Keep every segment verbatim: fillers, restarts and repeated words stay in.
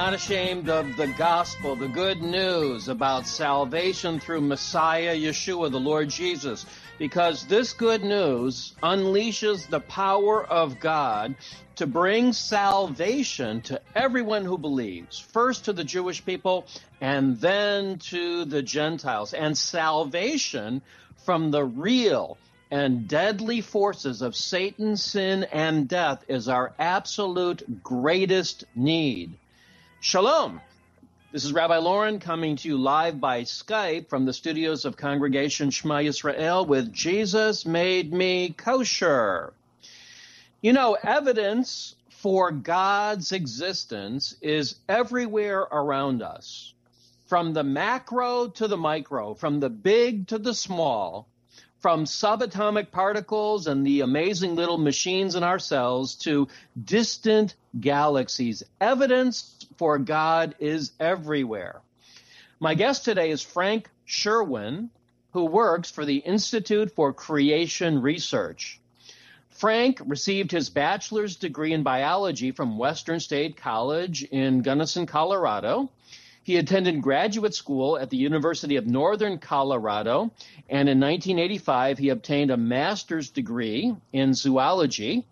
not ashamed of the gospel, the good news about salvation through Messiah Yeshua, the Lord Jesus, because this good news unleashes the power of God to bring salvation to everyone who believes, first to the Jewish people and then to the Gentiles, and salvation from the real and deadly forces of Satan, sin, and death is our absolute greatest need. Shalom. This is Rabbi Lauren coming to you live by Skype from the studios of Congregation Shema Yisrael with Jesus Made Me Kosher. You know, evidence for God's existence is everywhere around us, from the macro to the micro, from the big to the small, from subatomic particles and the amazing little machines in our cells to distant galaxies. Evidence for God is everywhere. My guest today is Frank Sherwin, who works for the Institute for Creation Research. Frank received his bachelor's degree in biology from Western State College in Gunnison, Colorado. He attended graduate school at the University of Northern Colorado, and in nineteen eighty-five, he obtained a master's degree in zoology.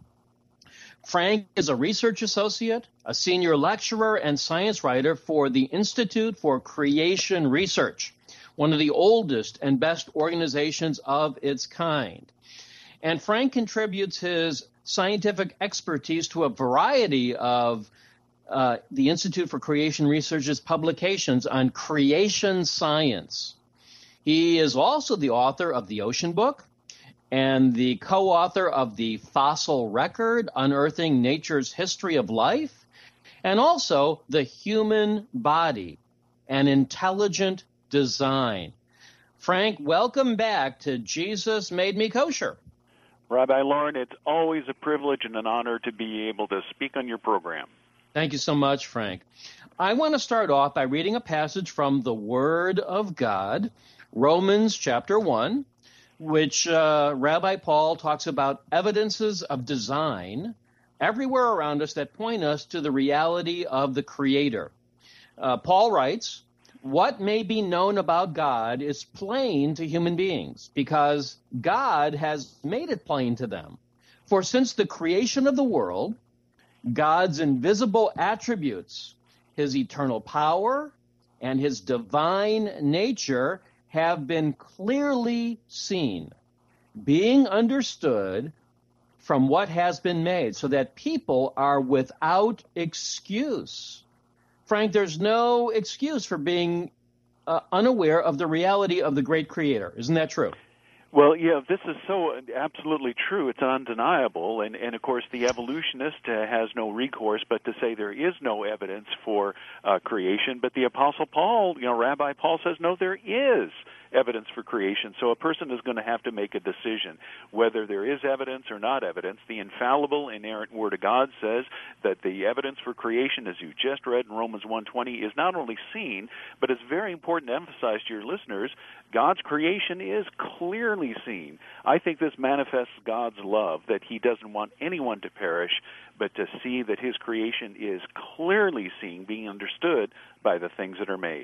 Frank is a research associate, a senior lecturer, and science writer for the Institute for Creation Research, one of the oldest and best organizations of its kind. And Frank contributes his scientific expertise to a variety of Uh, the Institute for Creation Research's publications on creation science. He is also the author of the Ocean Book and the co-author of the Fossil Record, Unearthing Nature's History of Life, and also The Human Body, an Intelligent Design. Frank, welcome back to Jesus Made Me Kosher. Rabbi Lauren, it's always a privilege and an honor to be able to speak on your program. Thank you so much, Frank. I want to start off by reading a passage from the Word of God, Romans chapter one, which uh, Rabbi Paul talks about evidences of design everywhere around us that point us to the reality of the Creator. Uh, Paul writes, "What may be known about God is plain to human beings, because God has made it plain to them. For since the creation of the world, God's invisible attributes, his eternal power, and his divine nature have been clearly seen, being understood from what has been made, so that people are without excuse." Frank, there's no excuse for being uh, unaware of the reality of the great Creator. Isn't that true? Well, yeah, this is so absolutely true. It's undeniable. And, and of course, the evolutionist uh, has no recourse but to say there is no evidence for uh, creation. But the Apostle Paul, you know, Rabbi Paul says, no, there is evidence for creation. So a person is going to have to make a decision whether there is evidence or not evidence. The infallible, inerrant Word of God says that the evidence for creation, as you just read in Romans one twenty, is not only seen, but it's very important to emphasize to your listeners, God's creation is clearly seen. I think this manifests God's love, that he doesn't want anyone to perish, but to see that his creation is clearly seen, being understood by the things that are made.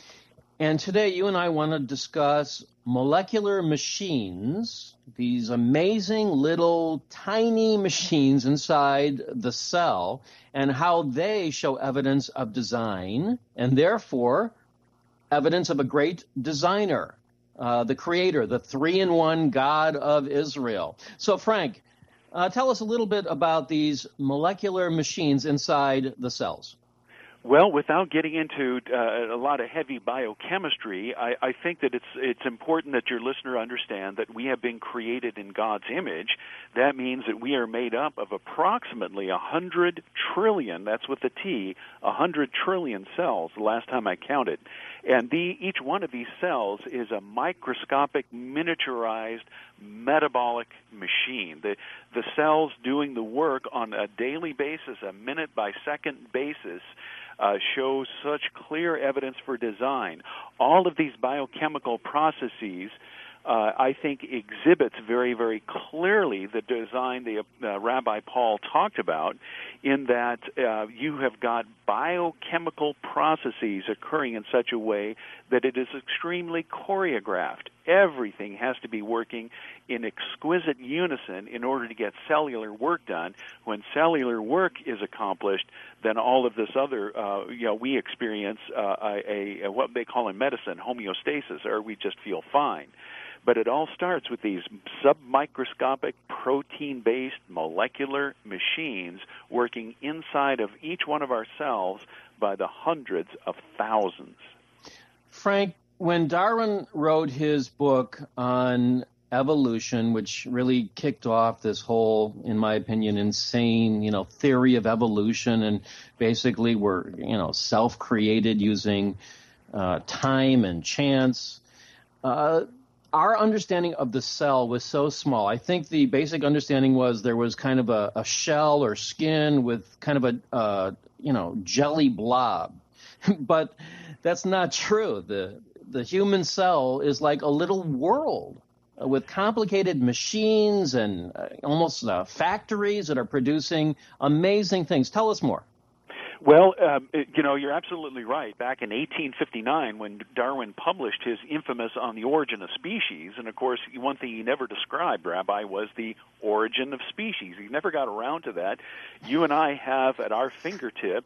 And today you and I want to discuss molecular machines, these amazing little tiny machines inside the cell, and how they show evidence of design, and therefore evidence of a great designer, uh, the Creator, the three-in-one God of Israel. So, Frank, uh, tell us a little bit about these molecular machines inside the cells. Well, without getting into uh, a lot of heavy biochemistry, I, I think that it's it's important that your listener understand that we have been created in God's image. That means that we are made up of approximately one hundred trillion, that's with a T, one hundred trillion cells, the last time I counted. And the, each one of these cells is a microscopic, miniaturized metabolic machine. The, the cells doing the work on a daily basis, a minute by second basis, uh, show such clear evidence for design. All of these biochemical processes, Uh, I think exhibits very, very clearly the design the uh, Rabbi Paul talked about, in that uh, you have got biochemical processes occurring in such a way that it is extremely choreographed. Everything has to be working in exquisite unison in order to get cellular work done. When cellular work is accomplished, then all of this other, uh, you know, we experience uh, a, a what they call in medicine homeostasis, or we just feel fine. But it all starts with these submicroscopic, protein-based molecular machines working inside of each one of our cells by the hundreds of thousands. Frank, when Darwin wrote his book on evolution, which really kicked off this whole, in my opinion, insane, you know, theory of evolution, and basically we're, you know, self-created using uh, time and chance, uh, our understanding of the cell was so small. I think the basic understanding was there was kind of a, a shell or skin with kind of a, uh, you know, jelly blob. But that's not true. The, the human cell is like a little world with complicated machines and uh, almost uh, factories that are producing amazing things. Tell us more. Well, um, you know, you're absolutely right. Back in eighteen fifty-nine, when Darwin published his infamous On the Origin of Species, and of course, one thing he never described, Rabbi, was the origin of species. He never got around to that. You and I have at our fingertips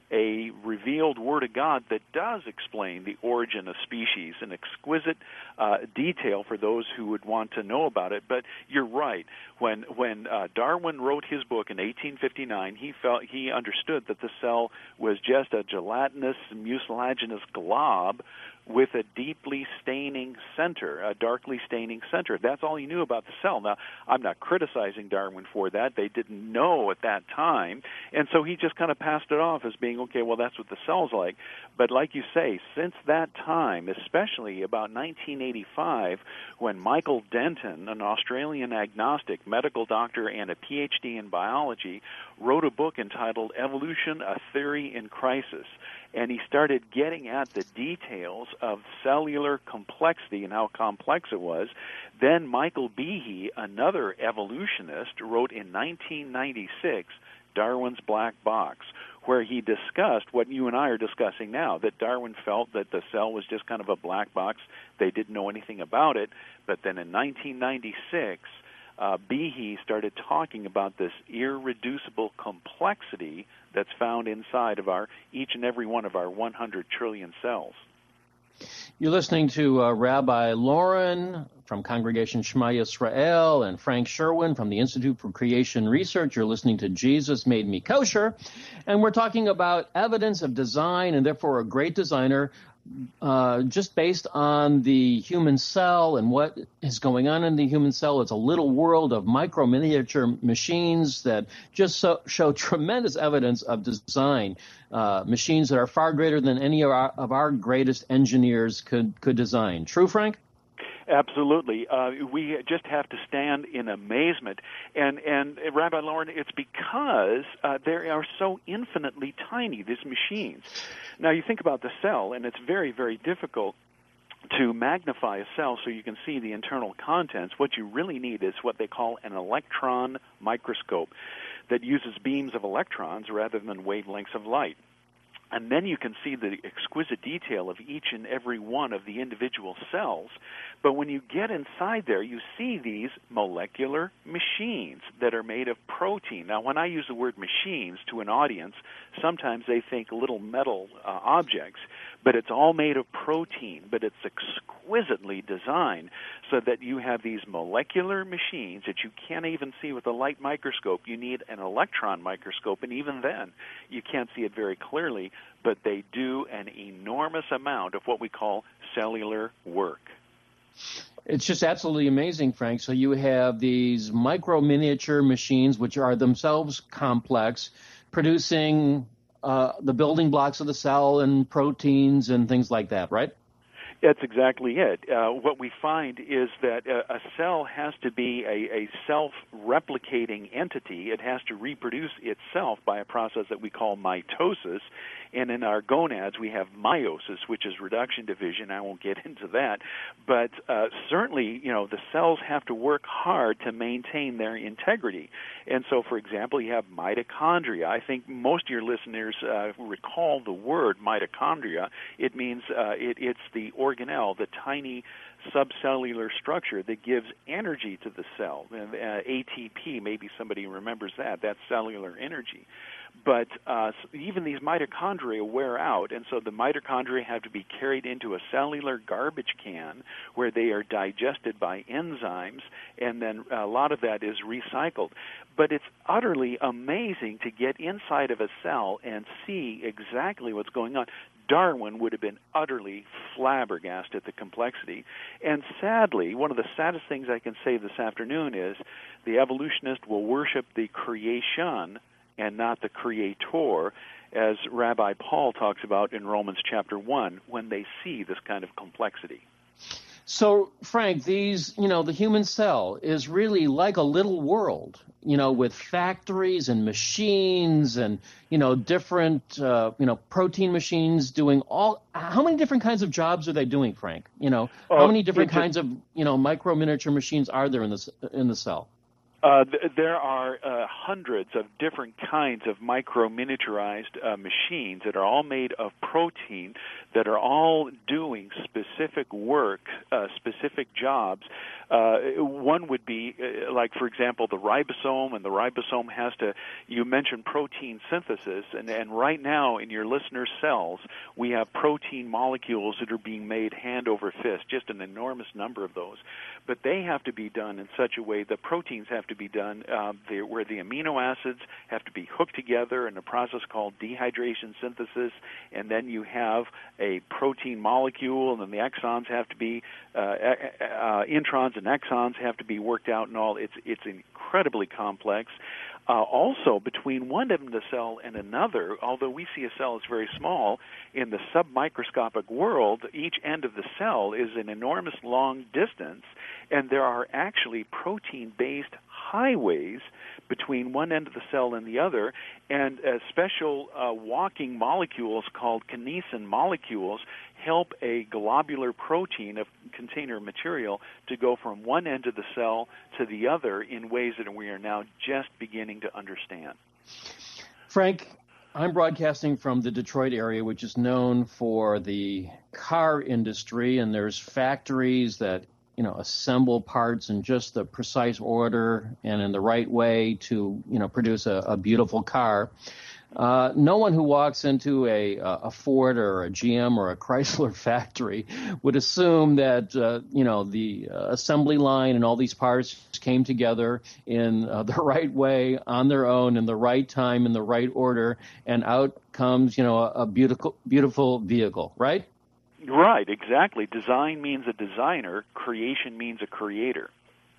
a revealed Word of God that does explain the origin of species in exquisite uh, detail for those who would want to know about it. But you're right. When when uh, Darwin wrote his book in eighteen fifty-nine, he felt he understood that the cell was just a gelatinous, mucilaginous glob with a deeply staining center, a darkly staining center. That's all he knew about the cell. Now, I'm not criticizing Darwin for that. They didn't know at that time, and so he just kind of passed it off as being, okay, well, that's what the cell's like. But like you say, since that time, especially about nineteen eighty-five, when Michael Denton, an Australian agnostic medical doctor and a P H D in biology, wrote a book entitled Evolution, A Theory in Crisis, and he started getting at the details of cellular complexity and how complex it was. Then Michael Behe, another evolutionist, wrote in nineteen ninety-six Darwin's Black Box, where he discussed what you and I are discussing now, that Darwin felt that the cell was just kind of a black box. They didn't know anything about it. But then in nineteen ninety-six, uh, Behe started talking about this irreducible complexity that's found inside of our each and every one of our one hundred trillion cells. You're listening to uh, Rabbi Lauren from Congregation Shema Yisrael and Frank Sherwin from the Institute for Creation Research. You're listening to Jesus Made Me Kosher, and we're talking about evidence of design and therefore a great designer uh, just based on the human cell and what is going on in the human cell. It's a little world of micro miniature machines that just so, show tremendous evidence of design. Uh, machines that are far greater than any of our, of our greatest engineers could, could design. True, Frank? Absolutely. Uh, we just have to stand in amazement. And, and uh, Rabbi Lauren, it's because uh, they are so infinitely tiny, these machines. Now, you think about the cell, and it's very, very difficult to magnify a cell so you can see the internal contents. What you really need is what they call an electron microscope that uses beams of electrons rather than wavelengths of light. And then you can see the exquisite detail of each and every one of the individual cells. But when you get inside there, you see these molecular machines that are made of protein. Now, when I use the word machines to an audience, sometimes they think little metal uh, objects, but it's all made of protein, but it's exquisitely designed so that you have these molecular machines that you can't even see with a light microscope. You need an electron microscope, and even then, you can't see it very clearly, but they do an enormous amount of what we call cellular work. It's just absolutely amazing, Frank. So you have these micro miniature machines, which are themselves complex, producing uh, the building blocks of the cell and proteins and things like that, right? That's exactly it. Uh, what we find is that a, a cell has to be a, a self-replicating entity. It has to reproduce itself by a process that we call mitosis. And in our gonads, we have meiosis, which is reduction division. I won't get into that. But uh, certainly, you know, the cells have to work hard to maintain their integrity. And so, for example, you have mitochondria. I think most of your listeners uh, recall the word mitochondria. It means uh, it, it's the organelle, the tiny subcellular structure that gives energy to the cell. And, uh, A T P, maybe somebody remembers that. That's cellular energy. But uh, even these mitochondria wear out, and so the mitochondria have to be carried into a cellular garbage can where they are digested by enzymes, and then a lot of that is recycled. But it's utterly amazing to get inside of a cell and see exactly what's going on. Darwin would have been utterly flabbergasted at the complexity. And sadly, one of the saddest things I can say this afternoon is the evolutionist will worship the creation and not the creator, as Rabbi Paul talks about in Romans chapter one, when they see this kind of complexity. So, Frank, these, you know, the human cell is really like a little world, you know, with factories and machines and, you know, different, uh, you know, protein machines doing all. How many different kinds of jobs are they doing, Frank? You know, oh, how many different kinds of, you know, micro miniature machines are there in the in the cell? Uh, th- there are uh, hundreds of different kinds of micro-miniaturized uh, machines that are all made of protein, that are all doing specific work, uh, specific jobs. Uh, one would be, uh, like, for example, the ribosome, and the ribosome has to, you mentioned protein synthesis, and, and right now in your listeners' cells, we have protein molecules that are being made hand over fist, just an enormous number of those. But they have to be done in such a way, the proteins have to be done uh, where the amino acids have to be hooked together in a process called dehydration synthesis, and then you have a protein molecule, and then the exons have to be, uh, uh, introns and exons have to be worked out and all. It's, it's incredibly complex. Uh, also, between one end of the cell and another, although we see a cell as very small, in the submicroscopic world, each end of the cell is an enormous long distance, and there are actually protein-based highways between one end of the cell and the other, and uh, special uh, walking molecules called kinesin molecules help a globular protein, a container material, to go from one end of the cell to the other in ways that we are now just beginning to understand. Frank, I'm broadcasting from the Detroit area, which is known for the car industry, and there's factories that, you know, assemble parts in just the precise order and in the right way to, you know, produce a, a beautiful car. Uh, no one who walks into a, a Ford or a G M or a Chrysler factory would assume that, uh, you know, the uh, assembly line and all these parts came together in uh, the right way, on their own, in the right time, in the right order, and out comes, you know, a, a beautiful, beautiful vehicle, right? Right, exactly. Design means a designer. Creation means a creator.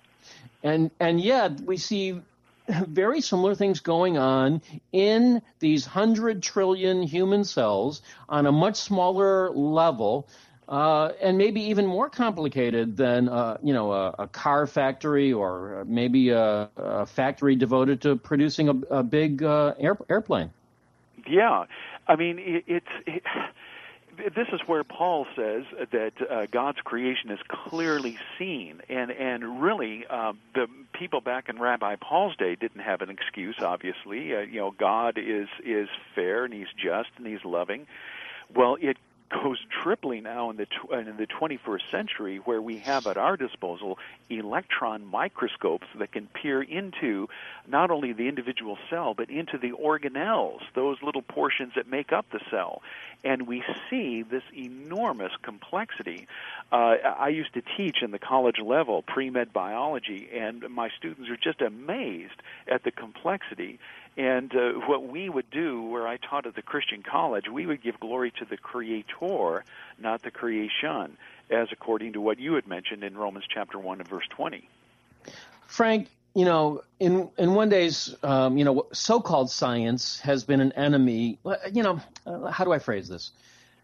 And and yet we see very similar things going on in these hundred trillion human cells on a much smaller level, uh, and maybe even more complicated than uh, you know a, a car factory or maybe a, a factory devoted to producing a, a big uh, air, airplane. Yeah, I mean it, it's. It, This is where Paul says that uh, God's creation is clearly seen, and and really uh, the people back in Rabbi Paul's day didn't have an excuse. Obviously, uh, you know, God is is fair and He's just and He's loving. Well, it goes triply now in the tw- in the twenty-first century, where we have at our disposal electron microscopes that can peer into not only the individual cell but into the organelles, those little portions that make up the cell, and we see this enormous complexity. Uh, I used to teach in the college level pre-med biology, and my students are just amazed at the complexity. And uh, what we would do, where I taught at the Christian college, we would give glory to the Creator, not the creation, as according to what you had mentioned in Romans chapter one and verse twenty. Frank, you know, in in one day's, um, you know, so-called science has been an enemy. You know, uh, how do I phrase this?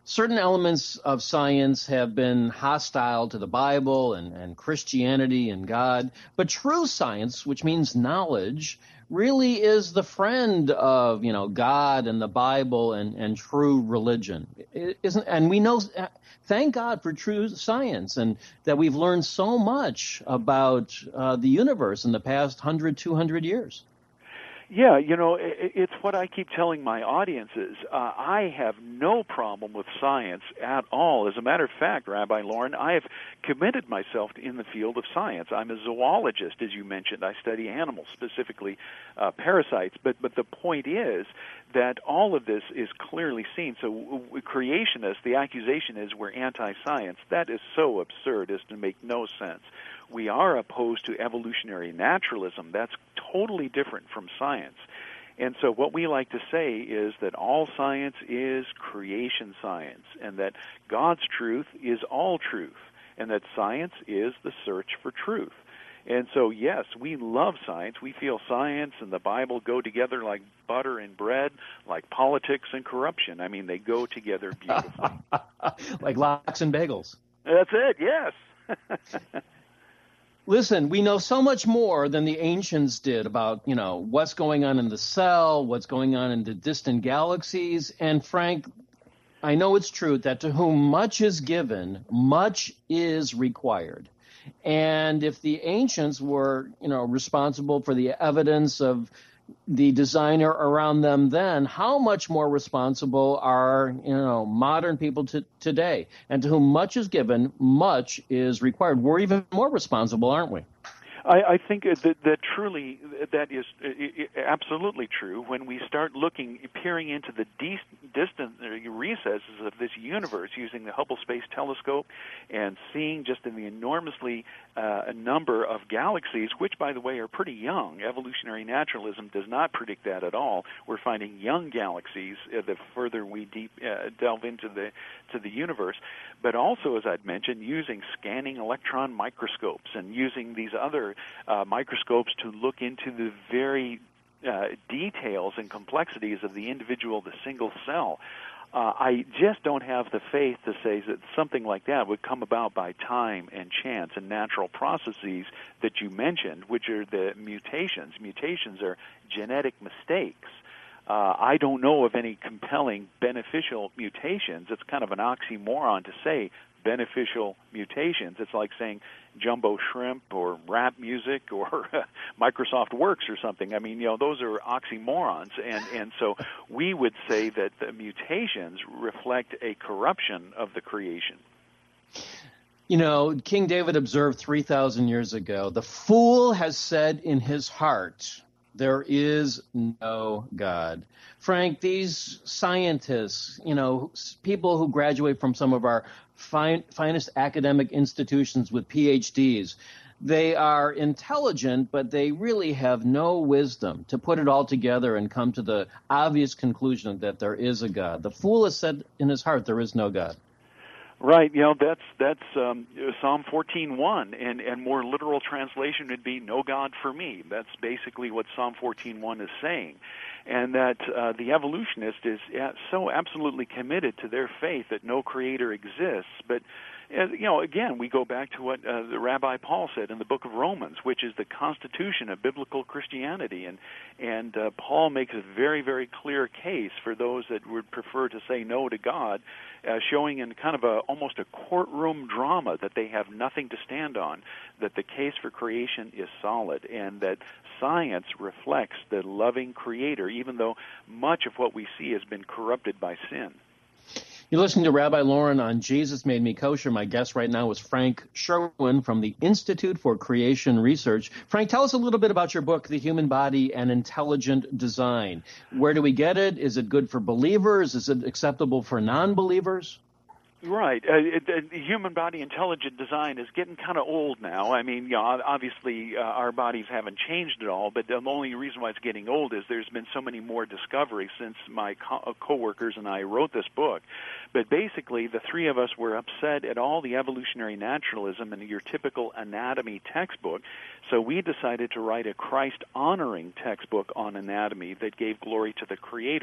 certain elements of science have been hostile to the Bible and, and Christianity and God, but true science, which means knowledge, really is the friend of, you know, God and the Bible and, and true religion. It isn't, and we know, thank God for true science, and that we've learned so much about uh, the universe in the past one hundred, two hundred years. Yeah, you know, it's what I keep telling my audiences. Uh, I have no problem with science at all. As a matter of fact, Rabbi Loren, I have committed myself in the field of science. I'm a zoologist, as you mentioned. I study animals, specifically uh, parasites. But but the point is that all of this is clearly seen. So creationists, the accusation is we're anti-science. That is so absurd as to make no sense. We are opposed to evolutionary naturalism. That's totally different from science. And so what we like to say is that all science is creation science, and that God's truth is all truth, and that science is the search for truth. And so, yes, we love science. We feel science and the Bible go together like butter and bread, like politics and corruption. I mean, they go together beautifully. Like lox and bagels. That's it, yes. Listen, we know so much more than the ancients did about, you know, what's going on in the cell, what's going on in the distant galaxies. And Frank, I know it's true that to whom much is given, much is required. And if the ancients were, you know, responsible for the evidence of the designer around them then, how much more responsible are, you know, modern people to, today? And to whom much is given, much is required. We're even more responsible, aren't we? I, I think that, that truly that is absolutely true. When we start looking, peering into the de- distant recesses of this universe using the Hubble Space Telescope and seeing just in the enormously uh, number of galaxies, which, by the way, are pretty young. Evolutionary naturalism does not predict that at all. We're finding young galaxies uh, the further we deep uh, delve into the to the universe. But also, as I'd mentioned, using scanning electron microscopes and using these other uh, microscopes to look into the very uh, details and complexities of the individual, the single cell. Uh, I just don't have the faith to say that something like that would come about by time and chance and natural processes that you mentioned, which are the mutations. Mutations are genetic mistakes. Uh, I don't know of any compelling beneficial mutations. It's kind of an oxymoron to say beneficial mutations. It's like saying jumbo shrimp or rap music or Microsoft Works or something. I mean, you know, those are oxymorons. And, and so we would say that the mutations reflect a corruption of the creation. You know, King David observed three thousand years ago, the fool has said in his heart, there is no God. Frank, these scientists, you know, people who graduate from some of our fine, finest academic institutions with P H Ds, they are intelligent, but they really have no wisdom to put it all together and come to the obvious conclusion that there is a God. The fool has said in his heart, there is no God. Right, you know, that's that's um, Psalm fourteen one, and, and more literal translation would be, no God for me. That's basically what Psalm fourteen one is saying. And that uh, the evolutionist is so absolutely committed to their faith that no creator exists. But, uh, you know, again, we go back to what uh, the Rabbi Paul said in the book of Romans, which is the constitution of biblical Christianity. And, and uh, Paul makes a very, very clear case for those that would prefer to say no to God, uh, showing in kind of a almost a courtroom drama that they have nothing to stand on, that the case for creation is solid, and that science reflects the loving creator, even though much of what we see has been corrupted by sin. You're listening to Rabbi Loren on Jesus Made Me Kosher. My guest right now is Frank Sherwin from the Institute for Creation Research. Frank, tell us a little bit about your book, The Human Body and Intelligent Design. Where do we get it? Is it good for believers? Is it acceptable for non-believers? Right. Uh, it, uh, the human body intelligent design is getting kind of old now. I mean, you know, obviously uh, our bodies haven't changed at all, but the only reason why it's getting old is there's been so many more discoveries since my co- coworkers and I wrote this book. But basically, the three of us were upset at all the evolutionary naturalism in your typical anatomy textbook, so we decided to write a Christ-honoring textbook on anatomy that gave glory to the Creator,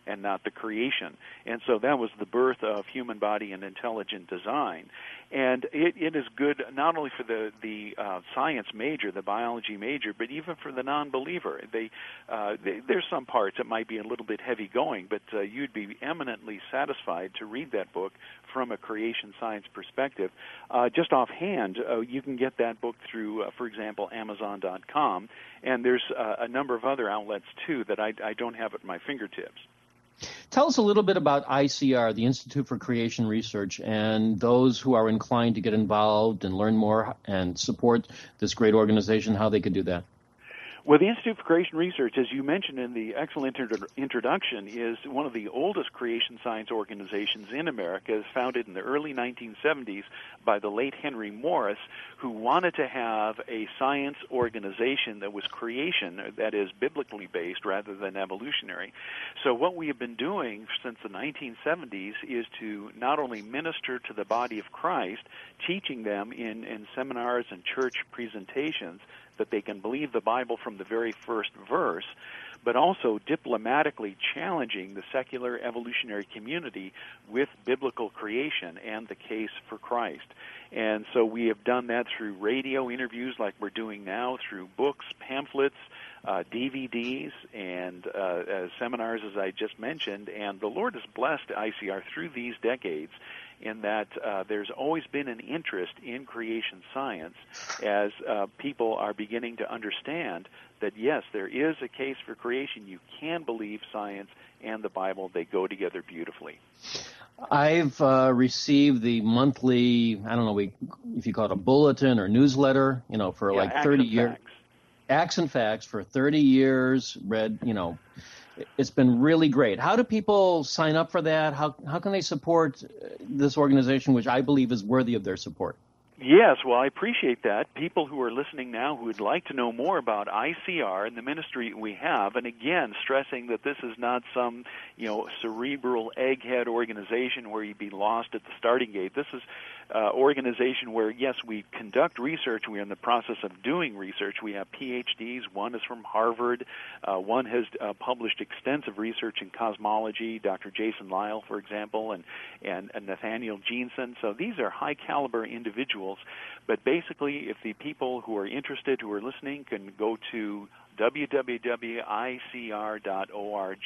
and not the creation. And so that was the birth of human body and intelligent design. And it, it is good not only for the, the uh, science major, the biology major, but even for the non-believer. They, uh, they, there's some parts that might be a little bit heavy going, but uh, you'd be eminently satisfied to read that book from a creation science perspective. Uh, just offhand, uh, you can get that book through, uh, for example, Amazon dot com, and there's uh, a number of other outlets, too, that I, I don't have at my fingertips. Tell us a little bit about I C R, the Institute for Creation Research, and those who are inclined to get involved and learn more and support this great organization, how they could do that. Well, the Institute for Creation Research, as you mentioned in the excellent inter- introduction, is one of the oldest creation science organizations in America. It was founded in the early nineteen seventies by the late Henry Morris, who wanted to have a science organization that was creation, that is biblically based rather than evolutionary. So what we have been doing since the nineteen seventies is to not only minister to the body of Christ, teaching them in, in seminars and church presentations that they can believe the Bible from the very first verse, but also diplomatically challenging the secular evolutionary community with biblical creation and the case for Christ. And so we have done that through radio interviews like we're doing now, through books, pamphlets, uh, D V Ds, and uh, uh, seminars, as I just mentioned. And the Lord has blessed I C R through these decades in that uh, there's always been an interest in creation science as uh, people are beginning to understand that, yes, there is a case for creation. You can believe science and the Bible. They go together beautifully. I've uh, received the monthly, I don't know if you call it a bulletin or newsletter, you know, for yeah, like thirty years. Facts. Acts and Facts for thirty years, read, you know, it's been really great. How do people sign up for that? How how can they support this organization, which I believe is worthy of their support? Yes, well, I appreciate that. People who are listening now who would like to know more about I C R and the ministry we have, and again, stressing that this is not some, you know, cerebral egghead organization where you'd be lost at the starting gate. This is uh, organization where, yes, we conduct research. We're in the process of doing research. We have P H Ds. One is from Harvard. Uh, one has uh, published extensive research in cosmology, Doctor Jason Lisle, for example, and, and, and Nathaniel Jeanson. So these are high-caliber individuals. But basically, if the people who are interested, who are listening, can go to w w w dot i c r dot org,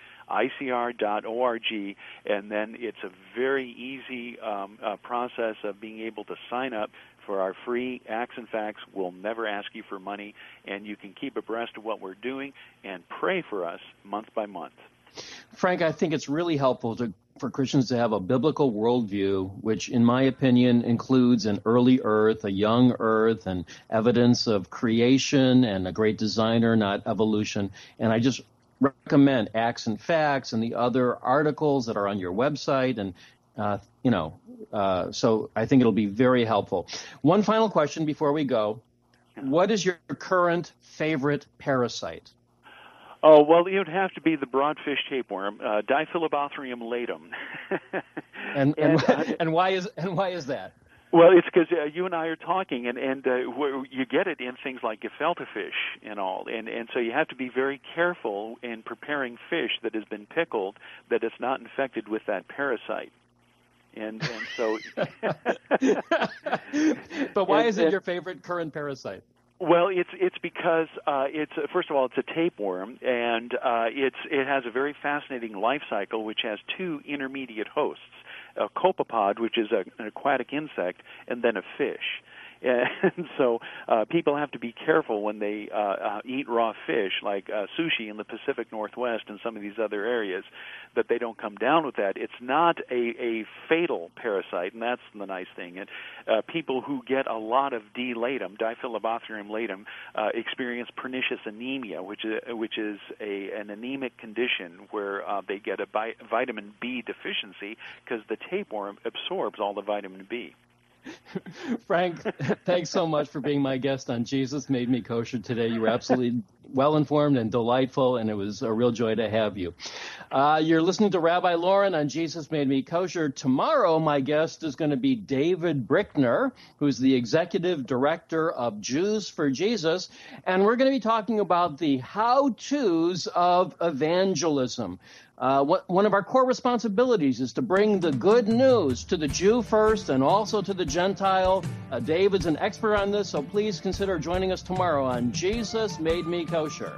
i c r dot org, and then it's a very easy um, uh, process of being able to sign up for our free Acts and Facts. We'll never ask you for money, and you can keep abreast of what we're doing and pray for us month by month. Frank, I think it's really helpful to, for Christians to have a biblical worldview, which, in my opinion, includes an early earth, a young earth, and evidence of creation and a great designer, not evolution. And I just recommend Acts and Facts and the other articles that are on your website. And, uh, you know, uh, so I think it'll be very helpful. One final question before we go. What is your current favorite parasite? Oh, well, it would have to be the broadfish tapeworm, uh, Diphyllobothrium latum. and and, and, uh, and why is and why is that? Well, it's because uh, you and I are talking, and and uh, you get it in things like gefilte fish and all, and and so you have to be very careful in preparing fish that has been pickled that it's not infected with that parasite. And and so. But why and, is it and, your favorite current parasite? Well, it's it's because uh, it's uh, first of all it's a tapeworm, and uh, it's it has a very fascinating life cycle, which has two intermediate hosts: a copepod, which is a, an aquatic insect, and then a fish. And so uh, people have to be careful when they uh, uh, eat raw fish, like uh, sushi in the Pacific Northwest and some of these other areas, that they don't come down with that. It's not a, a fatal parasite, and that's the nice thing. And uh, people who get a lot of D. latum, Diphyllobothrium latum, uh, experience pernicious anemia, which is, which is a, an anemic condition where uh, they get a bi- vitamin B deficiency because the tapeworm absorbs all the vitamin B. Frank, thanks so much for being my guest on Jesus Made Me Kosher today. You were absolutely well-informed and delightful, and it was a real joy to have you. Uh, you're listening to Rabbi Lauren on Jesus Made Me Kosher. Tomorrow, my guest is going to be David Brickner, who's the executive director of Jews for Jesus, and we're going to be talking about the how-tos of evangelism. Uh, what, one of our core responsibilities is to bring the good news to the Jew first and also to the Gentile. Uh, David's an expert on this, so please consider joining us tomorrow on Jesus Made Me Kosher.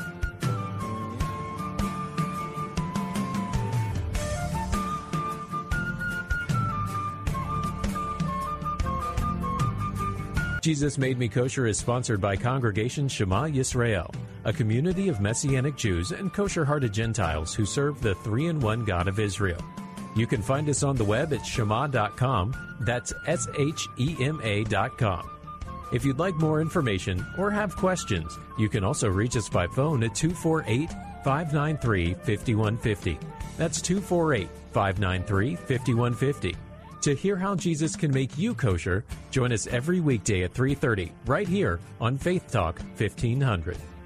Jesus Made Me Kosher is sponsored by Congregation Shema Yisrael, a community of Messianic Jews and kosher-hearted Gentiles who serve the three-in-one God of Israel. You can find us on the web at shema dot com. That's S H E M A dot com. If you'd like more information or have questions, you can also reach us by phone at two four eight, five nine three, five one five zero. That's two four eight, five nine three, five one five zero. To hear how Jesus can make you kosher, join us every weekday at three thirty right here on Faith Talk fifteen hundred.